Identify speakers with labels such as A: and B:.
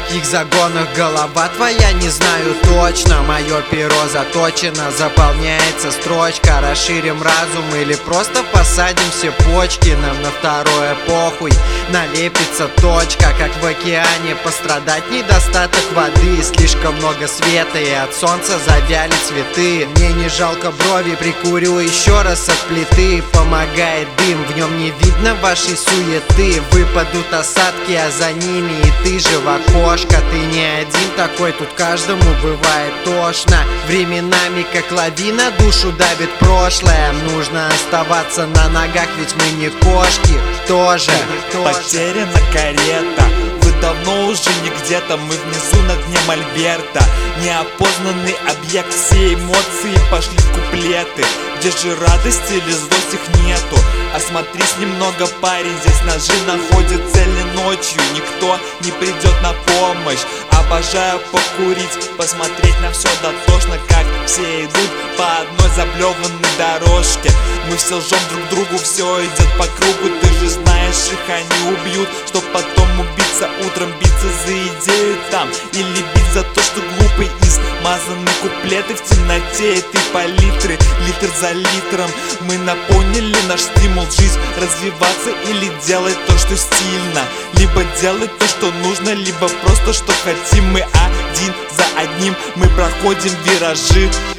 A: каких загонах голова твоя, не знаю точно. Мое перо заточено, заполняется строчка. Расширим разум или просто посадим все почки. Нам на второе похуй, налепится точка. Как в океане, пострадать недостаток воды. Слишком много света и от солнца завяли цветы. Мне не жалко брови, прикурю еще раз от плиты. Помогает дым, в нем не видно вашей суеты. Выпадут осадки, а за ними и ты же в окошко. Ты не один такой, тут каждому бывает тошно. Временами, как лавина, душу давит прошлое. Нужно оставаться на ногах, ведь мы не кошки тоже.
B: Потеряна карета, вы давно уже не где-то, мы внизу на дне мольберта. Неопознанный объект, все эмоции пошли в куплеты. Где же радость или злость, их нету. Осмотрись немного, парень, здесь ножи находят цели ночью. Никто не придет на помощь. Обожаю покурить, посмотреть на все дотошно, как все идут по одной заблеванной дорожке. Мы все лжем друг другу, все идет по кругу. Ты же знаешь, их они убьют, чтоб потом убиться утром, биться за идею там. Или бить за то, что глупый измазанный куплеты в темноте этой палитры. Литр за литром мы наполнили наш стимул жить, развиваться или делать то, что стильно. Либо делать то, что нужно, либо просто что хотим. Мы один за одним, мы проходим виражи.